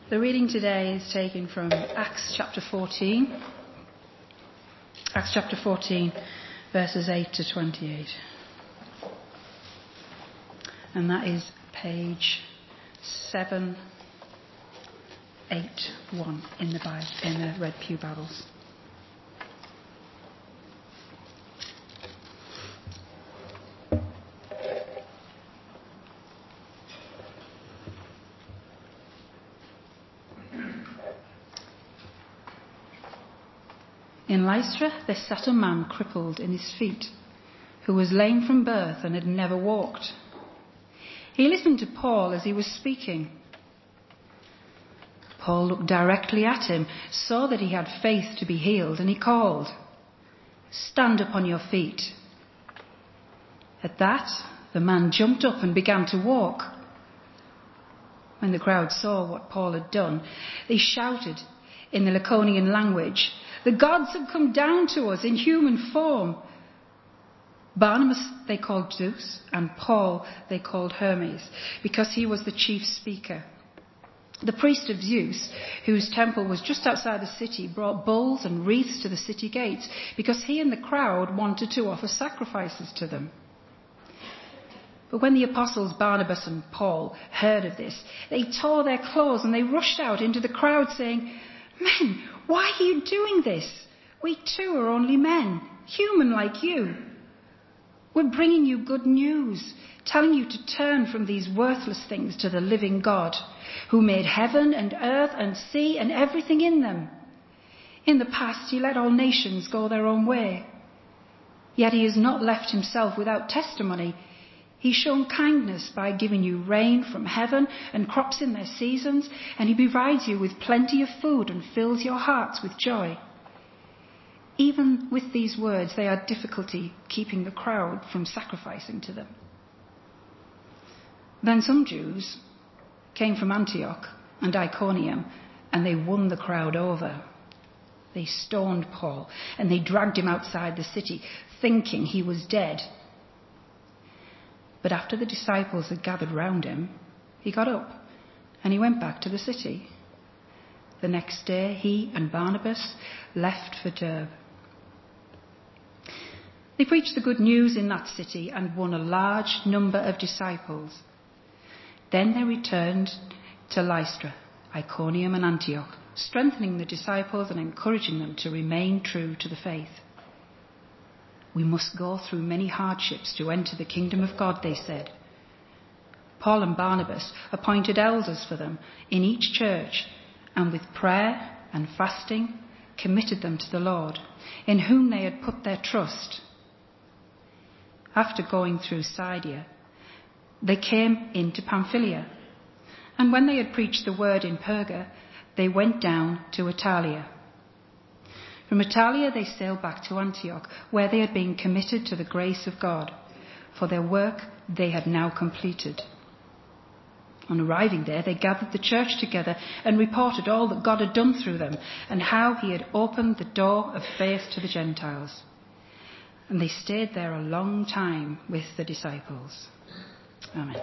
The reading today is taken from Acts chapter 14. Acts chapter 14, verses 8 to 28. And that is page 781 in the Bible, in the Red Pew Bibles. In Lystra there sat a man crippled in his feet, who was lame from birth and had never walked. He listened to Paul as he was speaking. Paul looked directly at him, saw that he had faith to be healed, and he called, "Stand upon your feet." At that, the man jumped up and began to walk. When the crowd saw what Paul had done, they shouted in the Lycaonian language, "The gods have come down to us in human form." Barnabas they called Zeus, and Paul they called Hermes, because he was the chief speaker. The priest of Zeus, whose temple was just outside the city, brought bulls and wreaths to the city gates, because he and the crowd wanted to offer sacrifices to them. But when the apostles Barnabas and Paul heard of this, they tore their clothes and they rushed out into the crowd saying, "Men, why are you doing this? We too are only men, human like you. We're bringing you good news, telling you to turn from these worthless things to the living God, who made heaven and earth and sea and everything in them. In the past, he let all nations go their own way. Yet he has not left himself without testimony. He's shown kindness by giving you rain from heaven and crops in their seasons, and he provides you with plenty of food and fills your hearts with joy." Even with these words, they had difficulty keeping the crowd from sacrificing to them. Then some Jews came from Antioch and Iconium, and they won the crowd over. They stoned Paul, and they dragged him outside the city, thinking he was dead. But after the disciples had gathered round him, he got up and he went back to the city. The next day, he and Barnabas left for Derbe. They preached the good news in that city and won a large number of disciples. Then they returned to Lystra, Iconium and Antioch, strengthening the disciples and encouraging them to remain true to the faith. "We must go through many hardships to enter the kingdom of God," they said. Paul and Barnabas appointed elders for them in each church, and with prayer and fasting committed them to the Lord, in whom they had put their trust. After going through Syria, they came into Pamphylia, and when they had preached the word in Perga, they went down to Italia. From Italia they sailed back to Antioch, where they had been committed to the grace of God, for their work they had now completed. On arriving there, they gathered the church together and reported all that God had done through them, and how he had opened the door of faith to the Gentiles. And they stayed there a long time with the disciples. Amen.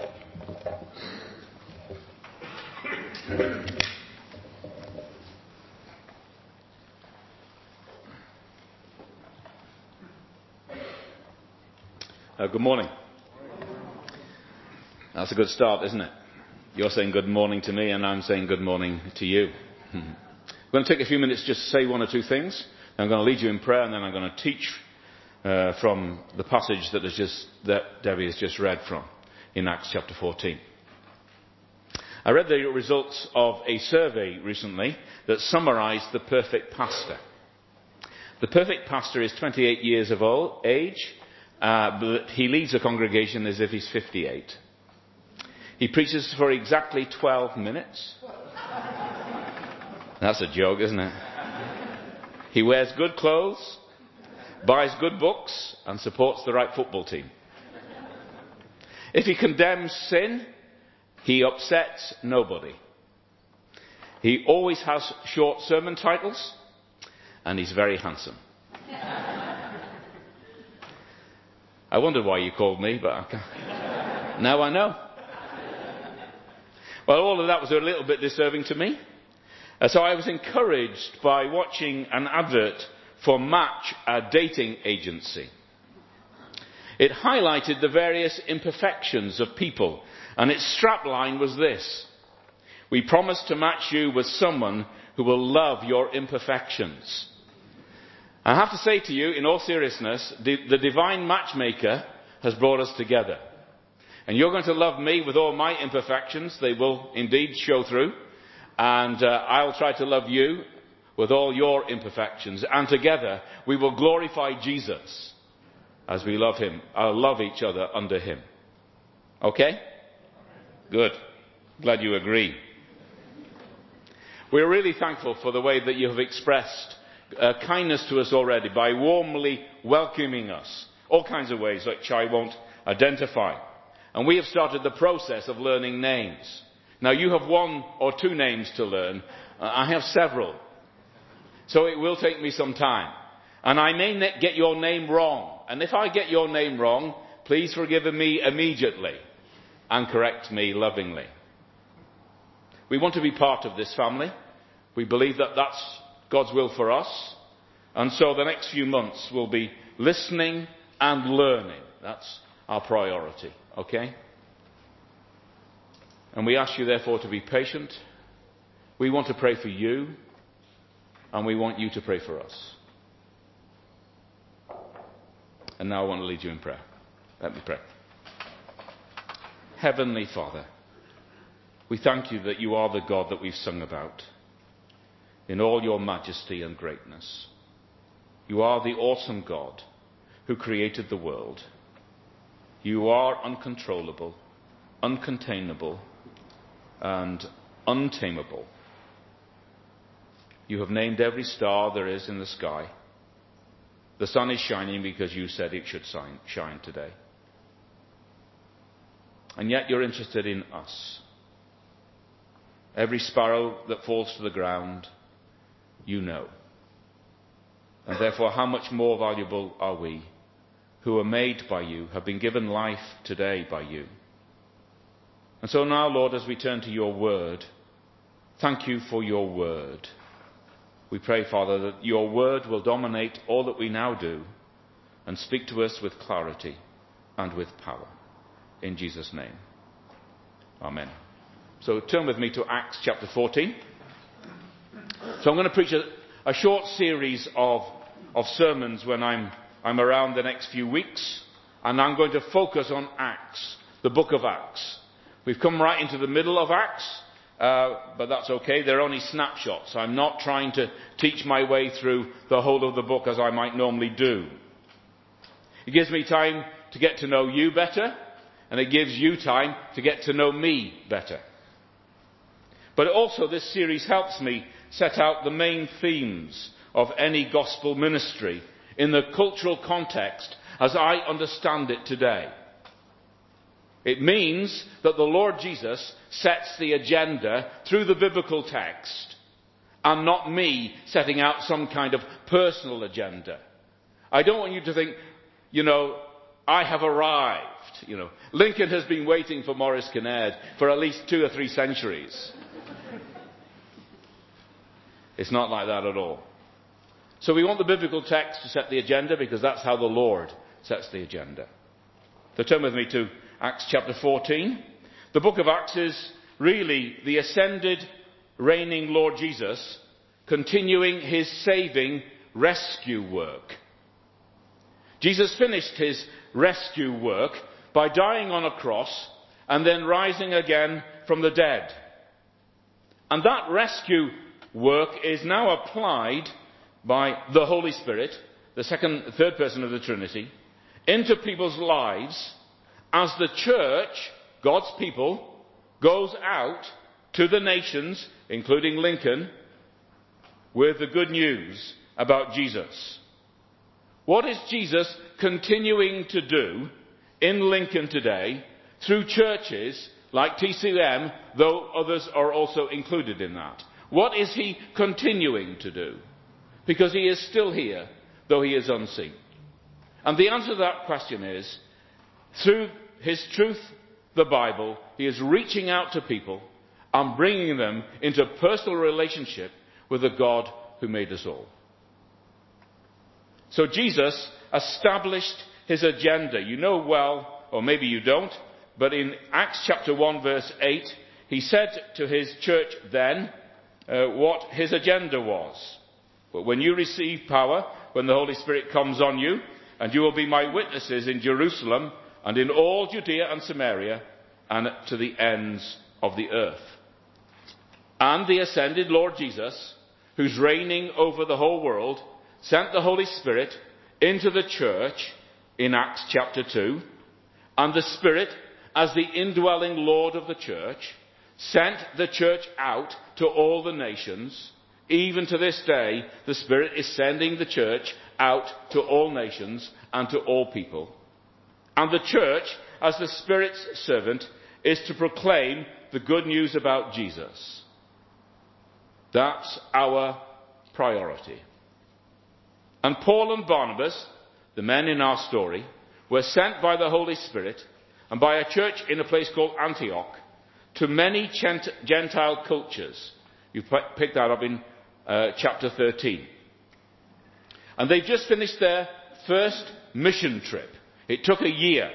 Good morning. That's a good start, isn't it? You're saying good morning to me and I'm saying good morning to you. I'm going to take a few minutes just to say one or two things. I'm going to lead you in prayer, and then I'm going to teach from the passage that Debbie has just read from in Acts chapter 14. I read the results of a survey recently that summarised the perfect pastor. The perfect pastor is 28 years of age, but he leads a congregation as if he's 58. He preaches for exactly 12 minutes. That's a joke, isn't it? He wears good clothes, buys good books, and supports the right football team. If he condemns sin, he upsets nobody. He always has short sermon titles, and he's very handsome. I wondered why you called me, but now I know. Well, all of that was a little bit disturbing to me. So I was encouraged by watching an advert for Match, a dating agency. It highlighted the various imperfections of people, and its strapline was this: "We promise to match you with someone who will love your imperfections." I have to say to you, in all seriousness, the divine matchmaker has brought us together. And you're going to love me with all my imperfections. They will indeed show through. And I'll try to love you with all your imperfections. And together we will glorify Jesus as we love him. I'll love each other under him. Okay? Good. Glad you agree. We're really thankful for the way that you have expressed kindness to us already by warmly welcoming us. All kinds of ways which I won't identify. And we have started the process of learning names. Now you have 1 or 2 names to learn. I have several. So it will take me some time. And I may get your name wrong. And if I get your name wrong, please forgive me immediately and correct me lovingly. We want to be part of this family. We believe that that's God's will for us. And so the next few months will be listening and learning. That's our priority. Okay? And we ask you therefore to be patient. We want to pray for you. And we want you to pray for us. And now I want to lead you in prayer. Let me pray. Heavenly Father, we thank you that you are the God that we've sung about in all your majesty and greatness. You are the awesome God who created the world. You are uncontrollable, uncontainable, and untamable. You have named every star there is in the sky. The sun is shining because you said it should shine today. And yet you're interested in us. Every sparrow that falls to the ground, you know. And therefore, how much more valuable are we, who are made by you, have been given life today by you. And so now, Lord, as we turn to your word, thank you for your word. We pray, Father, that your word will dominate all that we now do and speak to us with clarity and with power. In Jesus' name. Amen. So turn with me to Acts chapter 14. So I'm going to preach a short series of sermons when I'm around the next few weeks. And I'm going to focus on Acts, the book of Acts. We've come right into the middle of Acts, but that's okay. They're only snapshots. I'm not trying to teach my way through the whole of the book as I might normally do. It gives me time to get to know you better, and it gives you time to get to know me better. But also this series helps me set out the main themes of any gospel ministry in the cultural context as I understand it today. It means that the Lord Jesus sets the agenda through the biblical text and not me setting out some kind of personal agenda. I don't want you to think, I have arrived. Lincoln has been waiting for Maurice Kinnaird for at least 2 or 3 centuries. It's not like that at all. So we want the biblical text to set the agenda because that's how the Lord sets the agenda. So turn with me to Acts chapter 14. The book of Acts is really the ascended, reigning Lord Jesus continuing his saving rescue work. Jesus finished his rescue work by dying on a cross and then rising again from the dead. And that rescue work is now applied by the Holy Spirit, the third person of the Trinity, into people's lives as the church, God's people, goes out to the nations, including Lincoln, with the good news about Jesus. What is Jesus continuing to do in Lincoln today through churches like TCM, though others are also included in that? What is he continuing to do? Because he is still here, though he is unseen. And the answer to that question is, through his truth, the Bible, he is reaching out to people and bringing them into personal relationship with the God who made us all. So Jesus established his agenda. You know well, or maybe you don't, but in Acts chapter 1 verse 8, he said to his church then what his agenda was. But when you receive power, when the Holy Spirit comes on you, and you will be my witnesses in Jerusalem and in all Judea and Samaria and to the ends of the earth. And the ascended Lord Jesus, who's reigning over the whole world, sent the Holy Spirit into the church in Acts chapter 2, and the Spirit, as the indwelling Lord of the church, sent the church out to all the nations. Even to this day, the Spirit is sending the church out to all nations and to all people. And the church, as the Spirit's servant, is to proclaim the good news about Jesus. That's our priority. And Paul and Barnabas, the men in our story, were sent by the Holy Spirit and by a church in a place called Antioch to many Gentile cultures. You picked that up in chapter 13. And they've just finished their first mission trip. It took a year.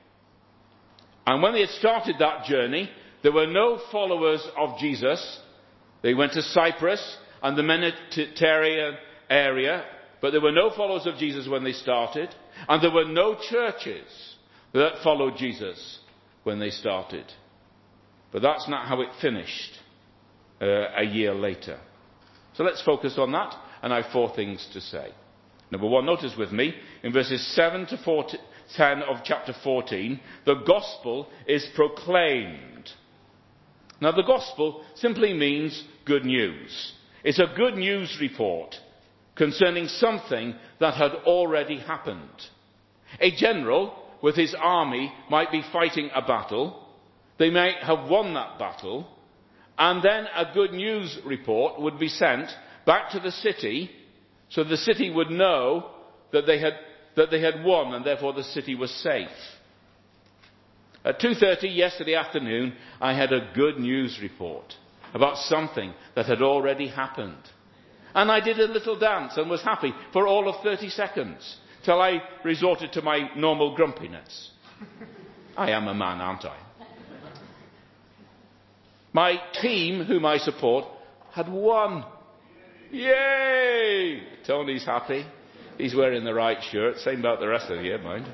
And when they had started that journey, there were no followers of Jesus. They went to Cyprus and the Mediterranean area, but there were no followers of Jesus when they started, and there were no churches that followed Jesus when they started. But that's not how it finished a year later. So let's focus on that, and I have 4 things to say. Number 1, notice with me, in verses 7 to 10 of chapter 14, the gospel is proclaimed. Now, the gospel simply means good news. It's a good news report concerning something that had already happened. A general with his army might be fighting a battle. They might have won that battle, and then a good news report would be sent back to the city, so the city would know that they had won, and therefore the city was safe. At 2:30 yesterday afternoon, I had a good news report about something that had already happened. And I did a little dance and was happy for all of 30 seconds, till I resorted to my normal grumpiness. I am a man, aren't I? My team, whom I support, had won. Yay! Tony's happy. He's wearing the right shirt. Same about the rest of the year, mind.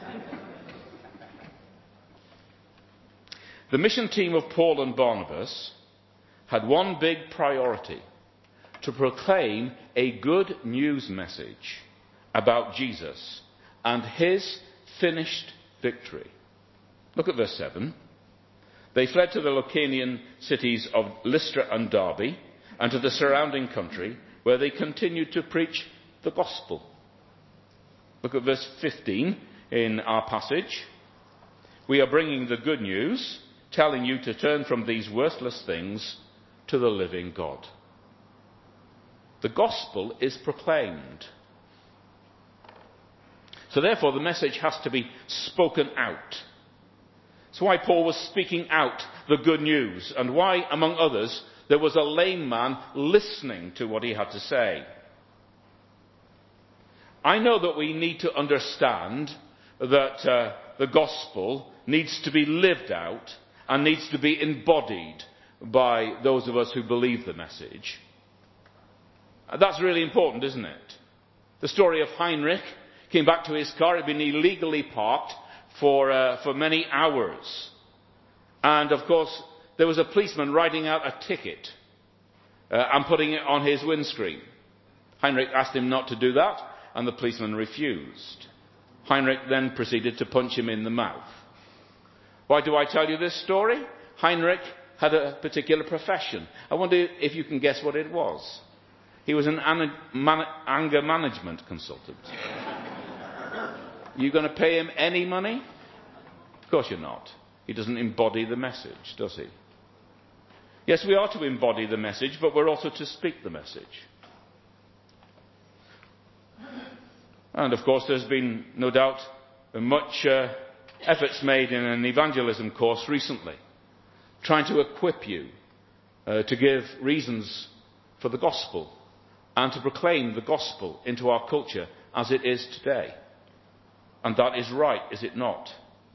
The mission team of Paul and Barnabas had one big priority: to proclaim a good news message about Jesus and his finished victory. Look at verse 7. They fled to the Lucanian cities of Lystra and Derbe and to the surrounding country, where they continued to preach the gospel. Look at verse 15 in our passage. We are bringing the good news, telling you to turn from these worthless things to the living God. The gospel is proclaimed. So therefore the message has to be spoken out. That's why Paul was speaking out the good news, and why, among others, there was a lame man listening to what he had to say. I know that we need to understand that the gospel needs to be lived out and needs to be embodied by those of us who believe the message. That's really important, isn't it? The story of Heinrich came back to his car. It had been illegally parked for many hours. And of course, there was a policeman writing out a ticket and putting it on his windscreen. Heinrich asked him not to do that, and the policeman refused. Heinrich then proceeded to punch him in the mouth. Why do I tell you this story? Heinrich had a particular profession. I wonder if you can guess what it was. He was an anger management consultant. You going to pay him any money? Of course you're not. He doesn't embody the message, does he? Yes, we are to embody the message, but we're also to speak the message. And of course there's been, no doubt, much efforts made in an evangelism course recently, trying to equip you to give reasons for the gospel and to proclaim the gospel into our culture as it is today. And that is right, is it not?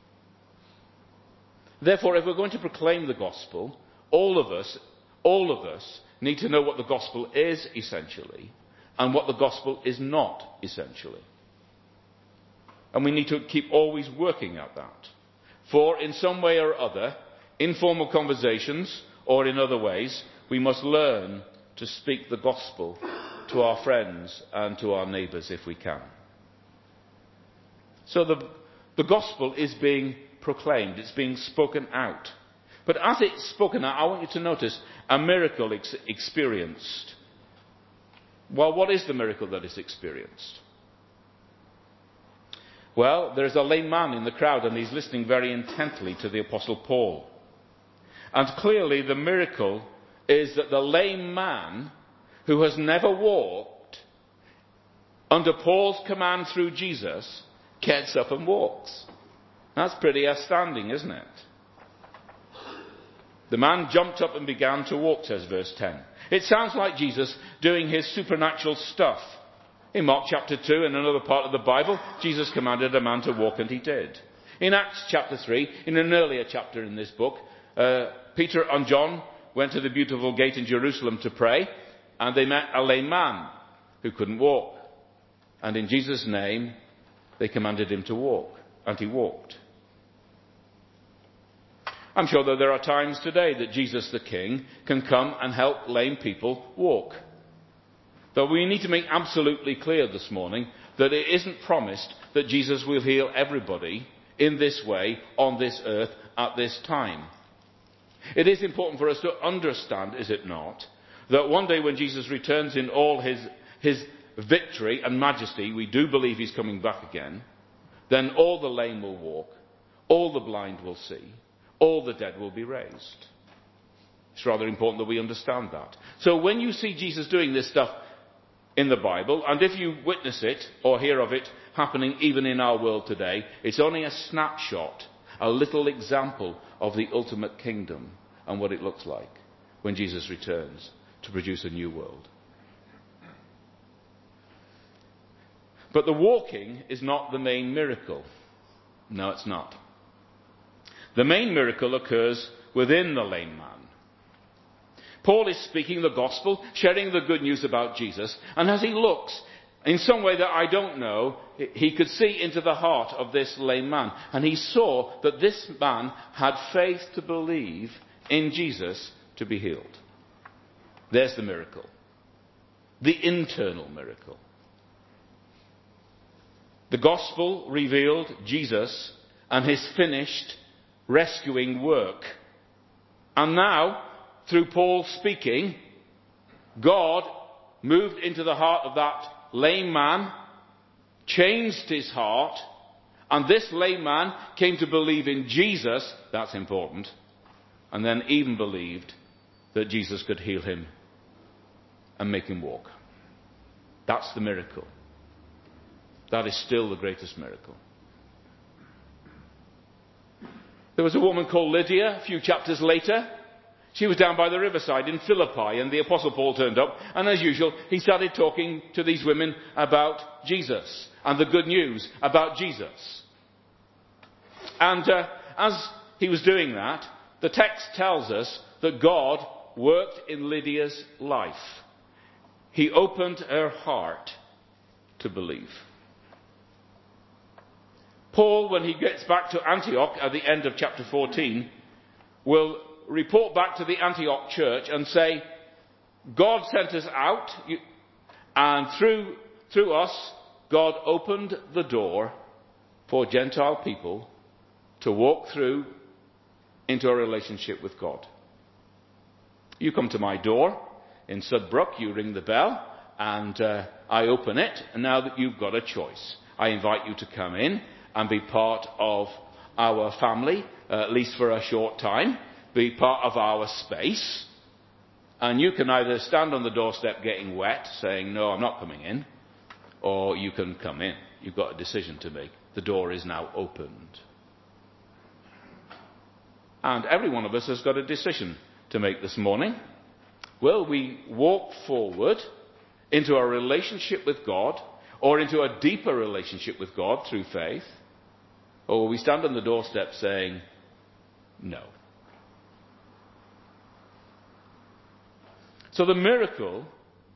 Therefore, if we're going to proclaim the gospel, all of us need to know what the gospel is essentially and what the gospel is not essentially. And we need to keep always working at that. For in some way or other, informal conversations or in other ways, we must learn to speak the gospel to our friends and to our neighbours if we can. So the gospel is being proclaimed, it's being spoken out. But as it's spoken out, I want you to notice a miracle experienced. Well, what is the miracle that is experienced? Well, there's a lame man in the crowd and he's listening very intently to the Apostle Paul. And clearly the miracle is that the lame man, who has never walked, under Paul's command through Jesus, gets up and walks. That's pretty astounding, isn't it? The man jumped up and began to walk, says verse 10. It sounds like Jesus doing his supernatural stuff. In Mark chapter 2, in another part of the Bible, Jesus commanded a man to walk, and he did. In Acts chapter 3, in an earlier chapter in this book, Peter and John went to the beautiful gate in Jerusalem to pray, and they met a lame man who couldn't walk. And in Jesus' name, they commanded him to walk, and he walked. I'm sure that there are times today that Jesus the King can come and help lame people walk. Though we need to make absolutely clear this morning that it isn't promised that Jesus will heal everybody in this way on this earth at this time. It is important for us to understand, is it not, that one day when Jesus returns in all his victory and majesty, we do believe he's coming back again, then all the lame will walk, all the blind will see, all the dead will be raised. It's rather important that we understand that. So when you see Jesus doing this stuff in the Bible, and if you witness it or hear of it happening even in our world today, it's only a snapshot, a little example of the ultimate kingdom and what it looks like when Jesus returns to produce a new world. But the walking is not the main miracle. No, it's not. The main miracle occurs within the lame man. Paul is speaking the gospel, sharing the good news about Jesus, and as he looks, in some way that I don't know, he could see into the heart of this lame man. And he saw that this man had faith to believe in Jesus to be healed. There's the miracle. The internal miracle. The gospel revealed Jesus and his finished rescuing work. And now, through Paul speaking, God moved into the heart of that lame man, changed his heart, and this lame man came to believe in Jesus, that's important, and then even believed that Jesus could heal him and make him walk. That's the miracle. That is still the greatest miracle. There was a woman called Lydia a few chapters later. She was down by the riverside in Philippi, and the Apostle Paul turned up, and as usual, he started talking to these women about Jesus and the good news about Jesus. And as he was doing that, the text tells us that God worked in Lydia's life. He opened her heart to believe. Paul, when he gets back to Antioch at the end of chapter 14, will report back to the Antioch church and say, God sent us out, and through us, God opened the door for Gentile people to walk through into a relationship with God. You come to my door in Sudbrook, you ring the bell, and I open it, and now that you've got a choice, I invite you to come in and be part of our family, at least for a short time, be part of our space, and you can either stand on the doorstep getting wet, saying, no, I'm not coming in, or you can come in. You've got a decision to make. The door is now opened. And every one of us has got a decision to make this morning. Will we walk forward into a relationship with God, or into a deeper relationship with God through faith? Or will we stand on the doorstep saying, no? So the miracle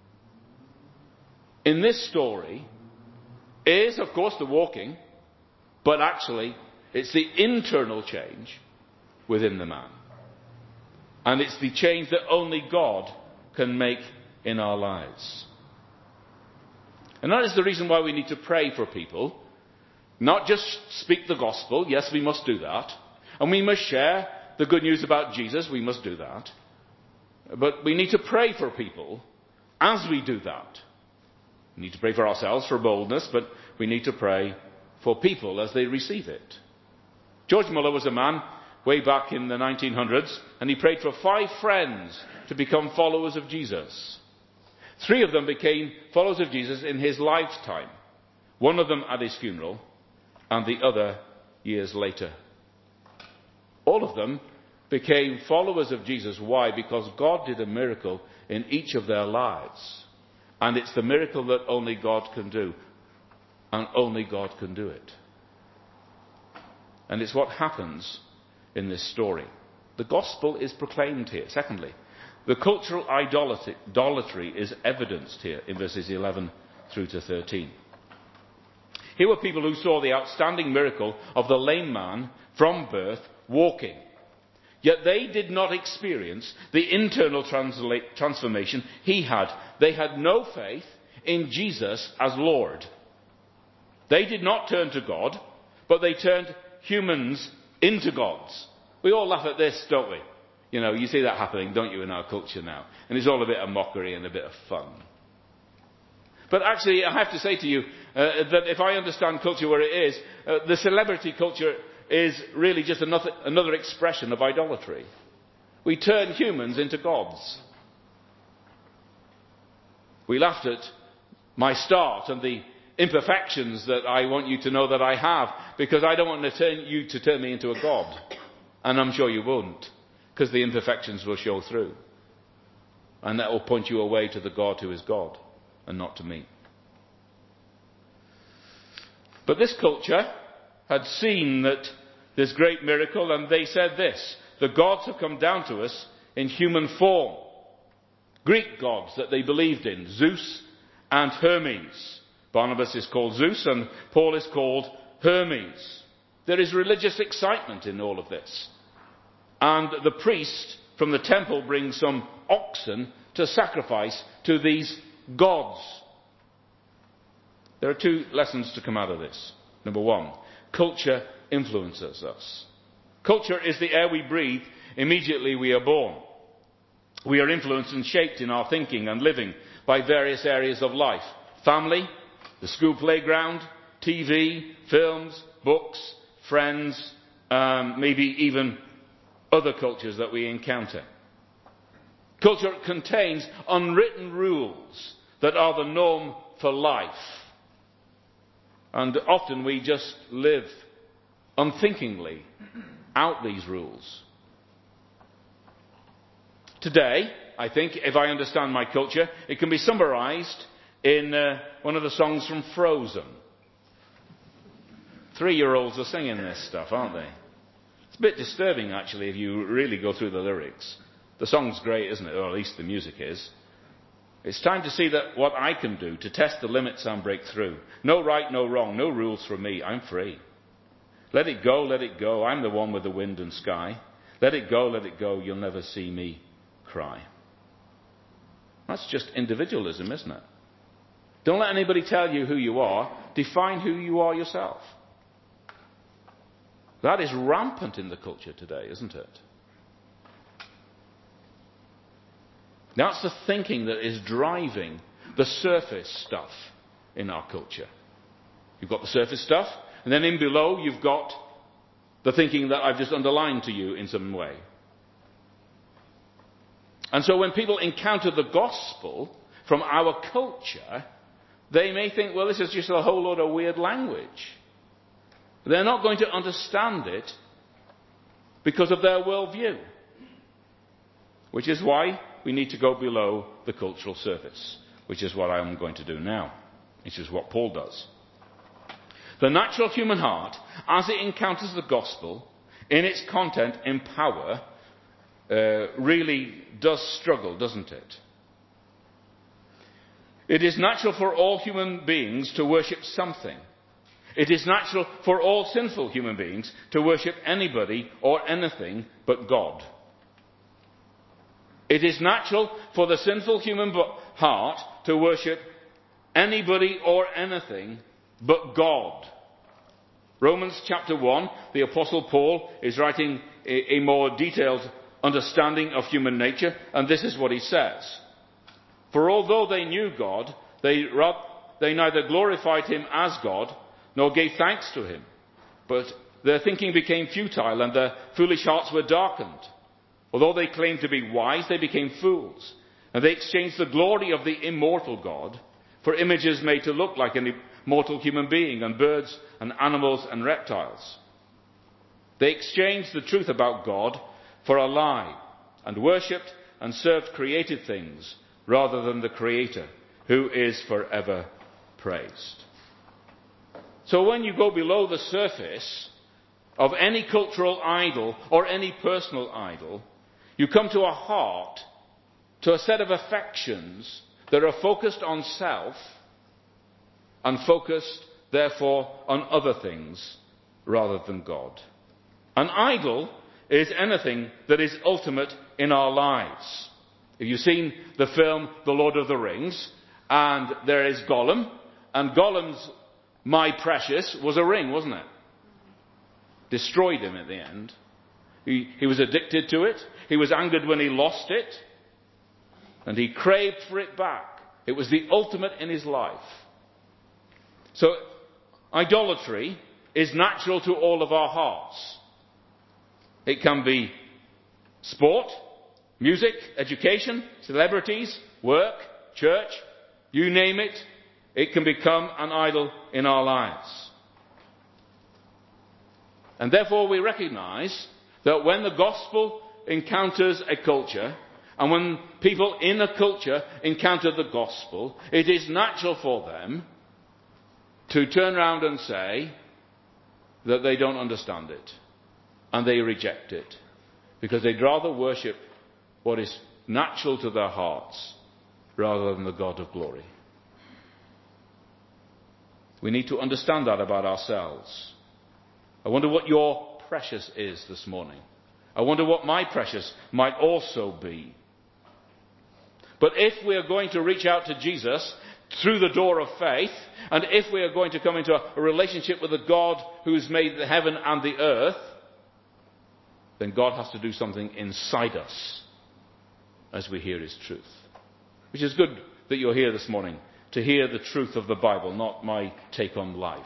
in this story is, of course, the walking, but actually it's the internal change within the man. And it's the change that only God can make in our lives. And that is the reason why we need to pray for people. Not just speak the gospel. Yes, we must do that. And we must share the good news about Jesus. We must do that. But we need to pray for people as we do that. We need to pray for ourselves for boldness, but we need to pray for people as they receive it. George Muller was a man way back in the 1900s, and he prayed for 5 friends to become followers of Jesus. 3 of them became followers of Jesus in his lifetime. 1 of them at his funeral, and the other years later. All of them became followers of Jesus. Why? Because God did a miracle in each of their lives. And it's the miracle that only God can do. And only God can do it. And it's what happens in this story. The gospel is proclaimed here. Secondly, the cultural idolatry is evidenced here in verses 11 through to 13. Here were people who saw the outstanding miracle of the lame man from birth walking. Yet they did not experience the internal transformation he had. They had no faith in Jesus as Lord. They did not turn to God, but they turned humans into gods. We all laugh at this, don't we? You know, you see that happening, don't you, in our culture now? And it's all a bit of mockery and a bit of fun. But actually, I have to say to you that if I understand culture where it is, the celebrity culture is really just another expression of idolatry. We turn humans into gods. We laughed at my start and the imperfections that I want you to know that I have, because I don't want you to turn me into a god. And I'm sure you won't, because the imperfections will show through. And that will point you away to the God who is God, and not to me. But this culture had seen this great miracle, and they said this: the gods have come down to us in human form. Greek gods that they believed in, Zeus and Hermes. Barnabas is called Zeus and Paul is called Hermes. There is religious excitement in all of this. And the priest from the temple brings some oxen to sacrifice to these gods. There are 2 lessons to come out of this. Number 1, culture influences us. Culture is the air we breathe immediately we are born. We are influenced and shaped in our thinking and living by various areas of life. Family, the school playground, TV, films, books, friends, maybe even other cultures that we encounter. Culture contains unwritten rules that are the norm for life. And often we just live unthinkingly out these rules. Today, I think, if I understand my culture, it can be summarized in one of the songs from Frozen. 3-year-olds are singing this stuff, aren't they? It's a bit disturbing, actually, if you really go through the lyrics. The song's great, isn't it? Or at least the music is. It's time to see that what I can do to test the limits and break through. No right, no wrong, no rules for me. I'm free. Let it go, let it go. I'm the one with the wind and sky. Let it go, you'll never see me cry. That's just individualism, isn't it? Don't let anybody tell you who you are. Define who you are yourself. That is rampant in the culture today, isn't it? That's the thinking that is driving the surface stuff in our culture. You've got the surface stuff, and then in below you've got the thinking that I've just underlined to you in some way. And so when people encounter the gospel from our culture, they may think, well, this is just a whole load of weird language. They're not going to understand it because of their worldview. which is why we need to go below the cultural surface, which is what I'm going to do now, which is what Paul does. The natural human heart, as it encounters the gospel, in its content and power, really does struggle, doesn't it? It is natural for all human beings to worship something. It is natural for all sinful human beings to worship anybody or anything but God. It is natural for the sinful human heart to worship anybody or anything but God. Romans chapter 1, the Apostle Paul is writing a more detailed understanding of human nature, and this is what he says. For although they knew God, they neither glorified him as God, nor gave thanks to him. But their thinking became futile, and their foolish hearts were darkened. Although they claimed to be wise, they became fools, and they exchanged the glory of the immortal God for images made to look like an immortal human being, and birds and animals and reptiles. They exchanged the truth about God for a lie, and worshipped and served created things rather than the Creator, who is forever praised. So when you go below the surface of any cultural idol or any personal idol, you come to a heart, to a set of affections that are focused on self and focused, therefore, on other things rather than God. An idol is anything that is ultimate in our lives. If you've seen the film The Lord of the Rings, and there is Gollum, and Gollum's my precious was a ring, wasn't it? Destroyed him at the end. He was addicted to it. He was angered when he lost it. And he craved for it back. It was the ultimate in his life. So, idolatry is natural to all of our hearts. It can be sport, music, education, celebrities, work, church, you name it. It can become an idol in our lives. And therefore we recognize that when the gospel encounters a culture, and when people in a culture encounter the gospel, it is natural for them to turn around and say that they don't understand it, and they reject it, because they'd rather worship what is natural to their hearts rather than the God of glory. We need to understand that about ourselves. I wonder what your precious is this morning. I wonder what my precious might also be. But if we are going to reach out to Jesus through the door of faith, and if we are going to come into a relationship with the God who has made the heaven and the earth, then God has to do something inside us as we hear his truth. Which is good that you're here this morning, to hear the truth of the Bible, not my take on life.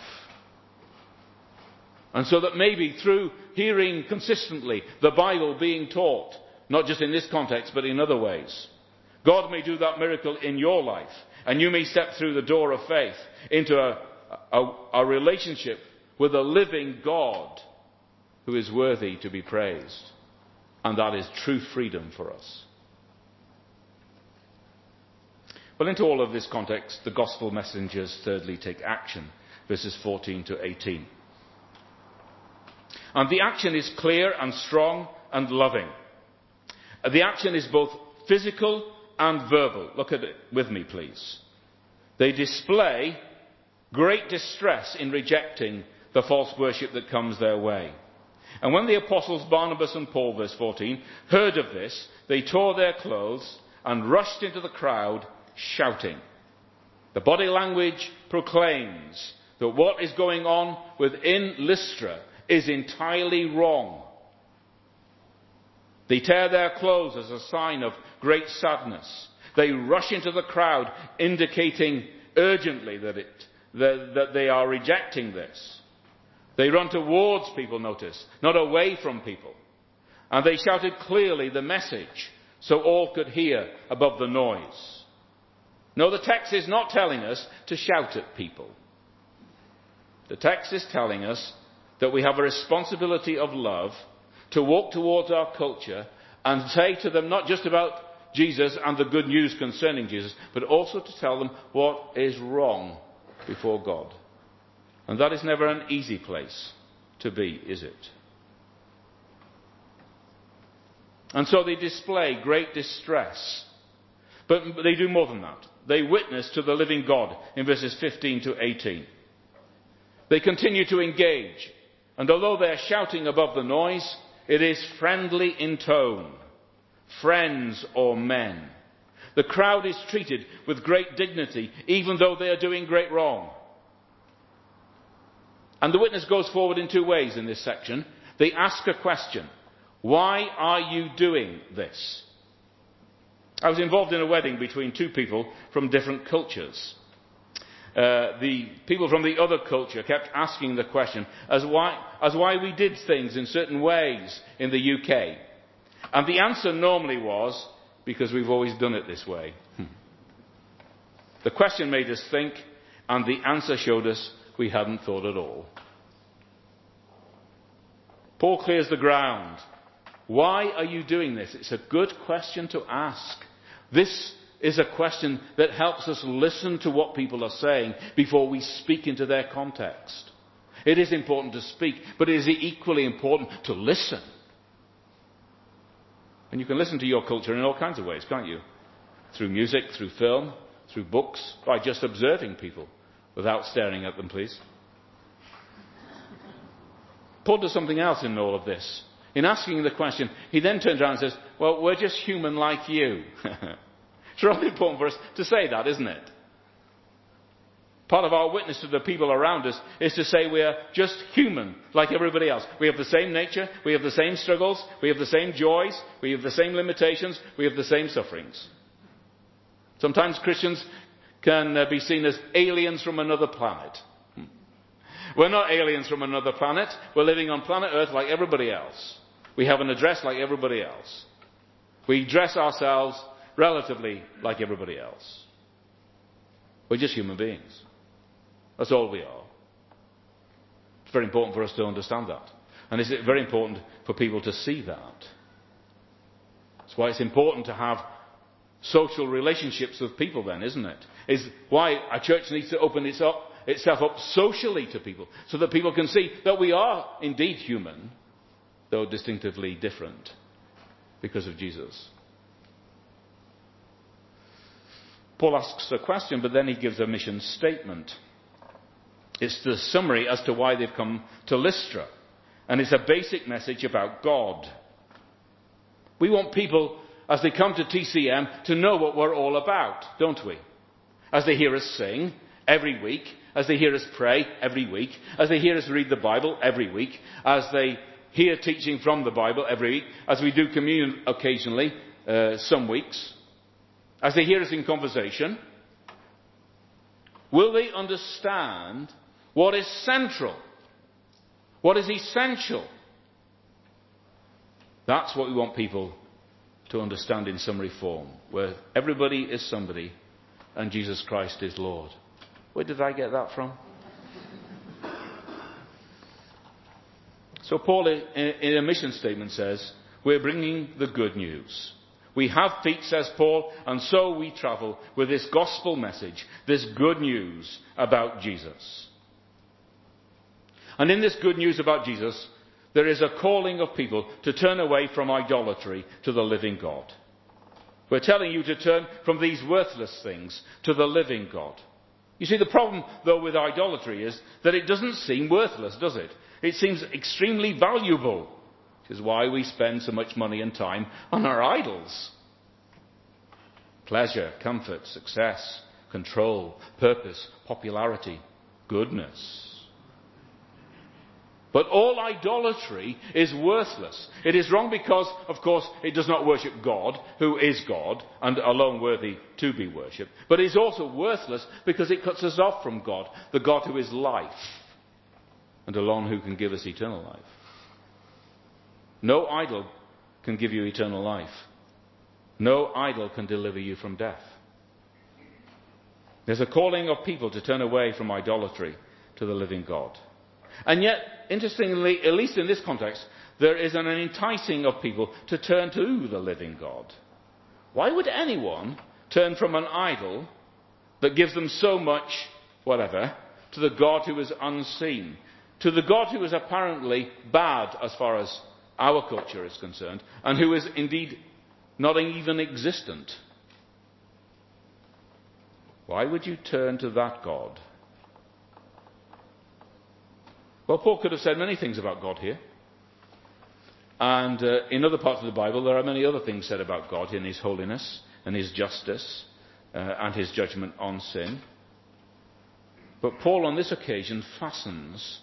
And so that maybe through hearing consistently the Bible being taught, not just in this context but in other ways, God may do that miracle in your life, and you may step through the door of faith into a relationship with a living God who is worthy to be praised. And that is true freedom for us. Well, into all of this context, the gospel messengers thirdly take action, verses 14 to 18. And the action is clear and strong and loving. The action is both physical and verbal. Look at it with me, please. They display great distress in rejecting the false worship that comes their way. And when the apostles Barnabas and Paul, verse 14, heard of this, they tore their clothes and rushed into the crowd, shouting. The body language proclaims that what is going on within Lystra is entirely wrong. They tear their clothes as a sign of great sadness. They rush into the crowd, indicating urgently that they are rejecting this. They run towards people, notice, not away from people. And they shouted clearly the message so all could hear above the noise. No, the text is not telling us to shout at people. The text is telling us that we have a responsibility of love to walk towards our culture and say to them not just about Jesus and the good news concerning Jesus, but also to tell them what is wrong before God. And that is never an easy place to be, is it? And so they display great distress. But they do more than that. They witness to the living God in verses 15 to 18. They continue to engage. And although they are shouting above the noise, it is friendly in tone. Friends or men. The crowd is treated with great dignity, even though they are doing great wrong. And the witness goes forward in two ways in this section. They ask a question. Why are you doing this? I was involved in a wedding between two people from different cultures. The people from the other culture kept asking the question as why we did things in certain ways in the UK. And the answer normally was, because we've always done it this way. The question made us think, and the answer showed us we hadn't thought at all. Paul clears the ground. Why are you doing this? It's a good question to ask. This is a question that helps us listen to what people are saying before we speak into their context. It is important to speak, but it is equally important to listen. And you can listen to your culture in all kinds of ways, can't you? Through music, through film, through books, by just observing people, without staring at them, please. Paul does something else in all of this. In asking the question, he then turns around and says, well, we're just human like you. It's really important for us to say that, isn't it? Part of our witness to the people around us is to say we are just human like everybody else. We have the same nature, we have the same struggles, we have the same joys, we have the same limitations, we have the same sufferings. Sometimes Christians can be seen as aliens from another planet. We're not aliens from another planet. We're living on planet Earth like everybody else. We have an address like everybody else. We dress ourselves relatively like everybody else. We're just human beings. That's all we are. It's very important for us to understand that. And it's very important for people to see that. That's why it's important to have social relationships with people then, isn't it? It's why a church needs to open itself up socially to people, so that people can see that we are indeed human, though distinctively different because of Jesus. Paul asks a question, but then he gives a mission statement. It's the summary as to why they've come to Lystra. And it's a basic message about God. We want people, as they come to TCM, to know what we're all about, don't we? As they hear us sing every week, as they hear us pray every week, as they hear us read the Bible every week, as they hear teaching from the Bible every week, as we do communion occasionally, some weeks, as they hear us in conversation, will they understand what is central? What is essential? That's what we want people to understand in summary form, where everybody is somebody and Jesus Christ is Lord. Where did I get that from? So Paul, in a mission statement, says, we're bringing the good news. We have feet, says Paul, and so we travel with this gospel message, this good news about Jesus. And in this good news about Jesus, there is a calling of people to turn away from idolatry to the living God. We're telling you to turn from these worthless things to the living God. You see, the problem, though, with idolatry is that it doesn't seem worthless, does it? It seems extremely valuable, which is why we spend so much money and time on our idols. Pleasure, comfort, success, control, purpose, popularity, goodness. But all idolatry is worthless. It is wrong because, of course, it does not worship God, who is God, and alone worthy to be worshipped. But it is also worthless because it cuts us off from God, the God who is life, and alone who can give us eternal life. No idol can give you eternal life. No idol can deliver you from death. There's a calling of people to turn away from idolatry to the living God. And yet, interestingly, at least in this context, there is an enticing of people to turn to the living God. Why would anyone turn from an idol that gives them so much, whatever, to the God who is unseen, to the God who is apparently bad as far as our culture is concerned, and who is indeed not even existent? Why would you turn to that God? Well, Paul could have said many things about God here. And in other parts of the Bible, there are many other things said about God in his holiness and his justice and his judgment on sin. But Paul on this occasion fastens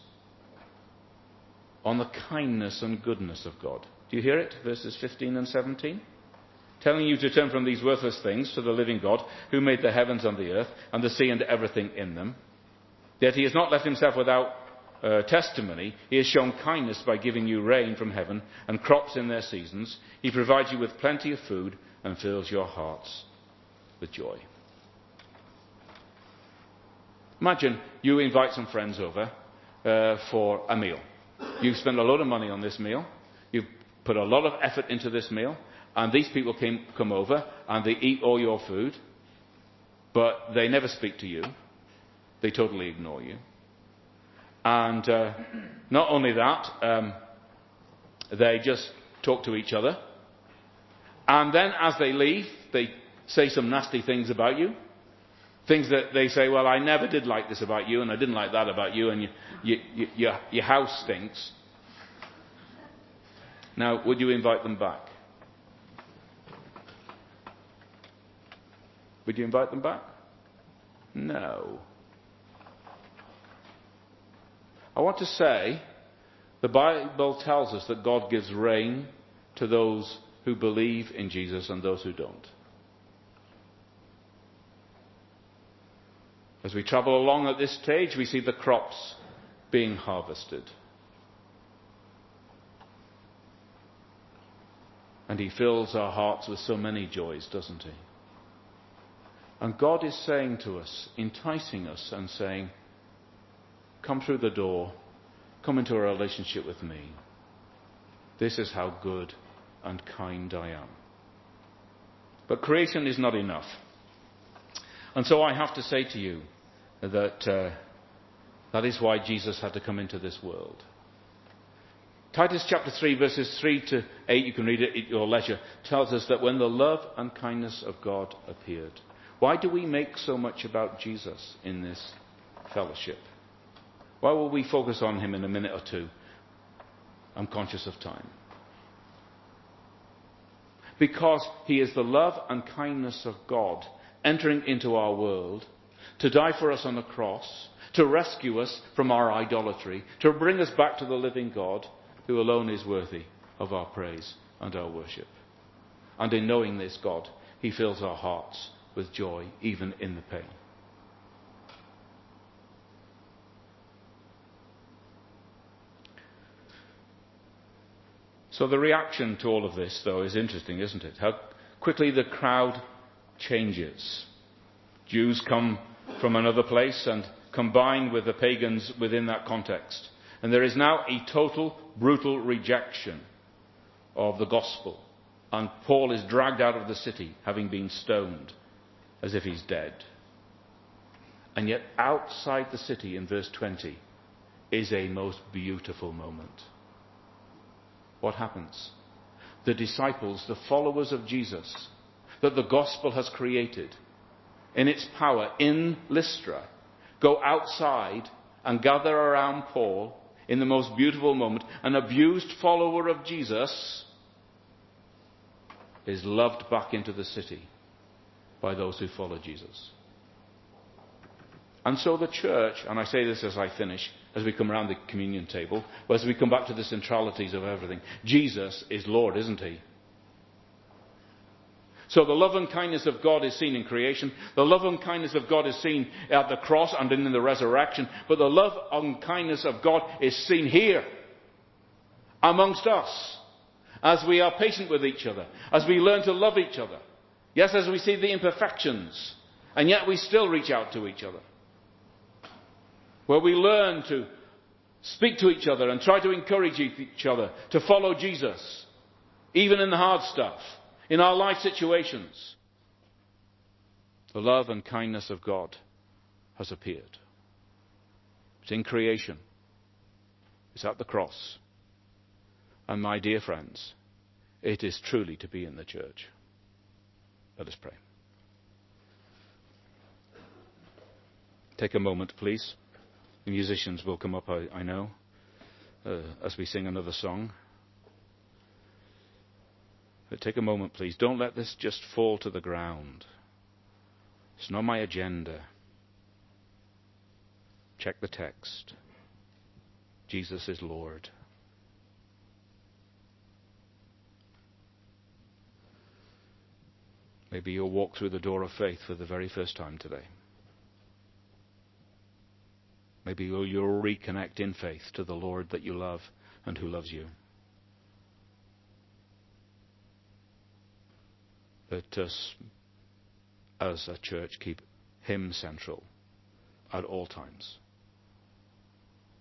on the kindness and goodness of God. Do you hear it? Verses 15 and 17. Telling you to turn from these worthless things to the living God who made the heavens and the earth and the sea and everything in them. Yet he has not left himself without testimony. He has shown kindness by giving you rain from heaven and crops in their seasons. He provides you with plenty of food and fills your hearts with joy. Imagine you invite some friends over for a meal. You've spent a lot of money on this meal. You've put a lot of effort into this meal. And these people come over and they eat all your food. But they never speak to you. They totally ignore you. And not only that, they just talk to each other. And then as they leave, they say some nasty things about you. Things that they say, well, I never did like this about you, and I didn't like that about you, and your house stinks. Now, would you invite them back? Would you invite them back? No. I want to say, the Bible tells us that God gives rain to those who believe in Jesus and those who don't. As we travel along at this stage, we see the crops being harvested. And he fills our hearts with so many joys, doesn't he? And God is saying to us, enticing us and saying, come through the door, come into a relationship with me. This is how good and kind I am. But creation is not enough. And so I have to say to you that that is why Jesus had to come into this world. Titus chapter 3 verses 3 to 8, you can read it at your leisure, tells us that when the love and kindness of God appeared. Why do we make so much about Jesus in this fellowship? Why will we focus on him in a minute or two? I'm conscious of time. Because he is the love and kindness of God entering into our world to die for us on the cross, to rescue us from our idolatry, to bring us back to the living God who alone is worthy of our praise and our worship. And in knowing this God, he fills our hearts with joy, even in the pain. So the reaction to all of this, though, is interesting, isn't it? How quickly the crowd changes. Jews come from another place and combine with the pagans within that context. And there is now a total, brutal rejection of the gospel. And Paul is dragged out of the city, having been stoned, as if he's dead. And yet outside the city, in verse 20, is a most beautiful moment. What happens? The disciples, the followers of Jesus, that the gospel has created in its power in Lystra, go outside and gather around Paul in the most beautiful moment. An abused follower of Jesus is loved back into the city by those who follow Jesus. And so the church, and I say this as I finish, as we come around the communion table, as we come back to the centralities of everything, Jesus is Lord, isn't he? So the love and kindness of God is seen in creation. The love and kindness of God is seen at the cross and in the resurrection. But the love and kindness of God is seen here, amongst us, as we are patient with each other, as we learn to love each other. Yes, as we see the imperfections, and yet we still reach out to each other. Where we learn to Speak to each other and try to encourage each other to follow Jesus, even in the hard stuff, in our life situations. The love and kindness of God has appeared. It's in creation. It's at the cross. And my dear friends, it is truly to be in the church. Let us pray. Take a moment, please. The musicians will come up, I know, as we sing another song. But take a moment, please. Don't let this just fall to the ground. It's not my agenda. Check the text. Jesus is Lord. Maybe you'll walk through the door of faith for the very first time today. Maybe you'll reconnect in faith to the Lord that you love and who loves you. Let us, as a church, keep Him central at all times.